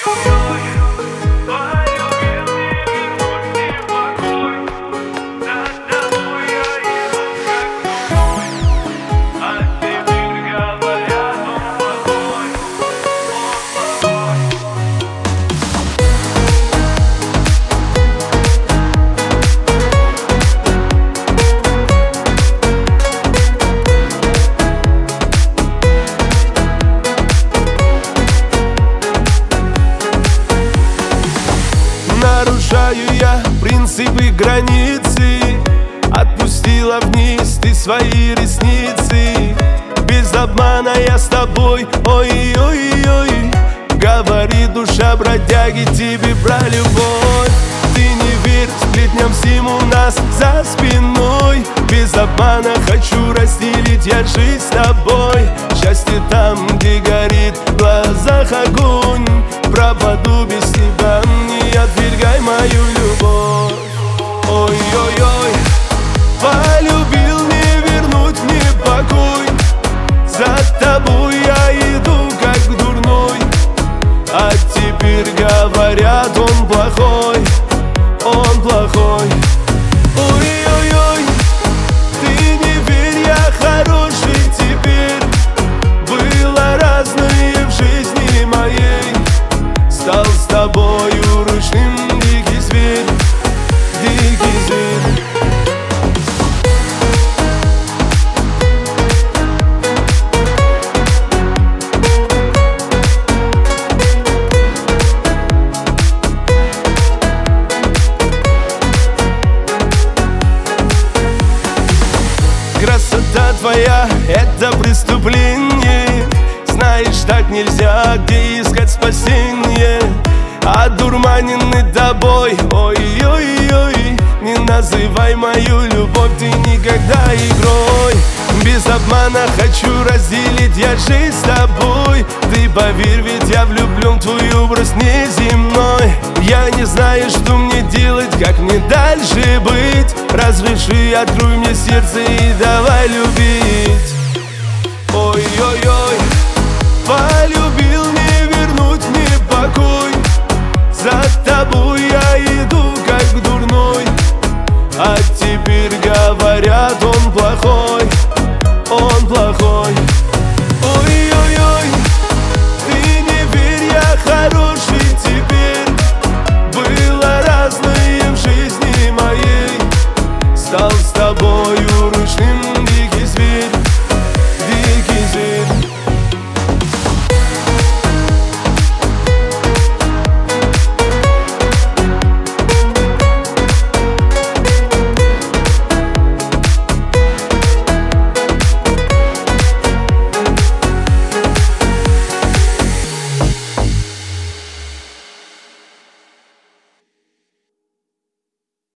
Нарушаю я принципы, границы. Отпустила вниз ты свои ресницы. Без обмана я с тобой, ой-ой-ой. Говорит душа бродяги тебе про любовь. Ты не верь сплетням всем у нас за спиной. Без обмана хочу разделить я жизнь с тобой. Счастье там, где горит в глазах огонь. Пропаду без тебя, не отвергай мою любовь. Ой-ой-ой, полюбил, не вернуть мне покой. За тобой я иду как дурной. А теперь говорят, он плохой, он плохой. Ой-ой-ой, ты не верь, я хороший теперь. Было разное в жизни моей. Стал с тобою ручным дикий зверь, дикий зверь. Красота твоя — это преступление. Знаешь, так нельзя, где искать спасение. Одурманенный тобой, ой-ой-ой. Не называй мою любовь ты никогда игрой. Без обмана хочу разделить я жизнь с тобой. Ты поверь, ведь я влюблен в твой образ неземной. Я не знаю, что мне делать, как мне дальше быть. Разреши, открой мне сердце и давай любить. Ой-ой.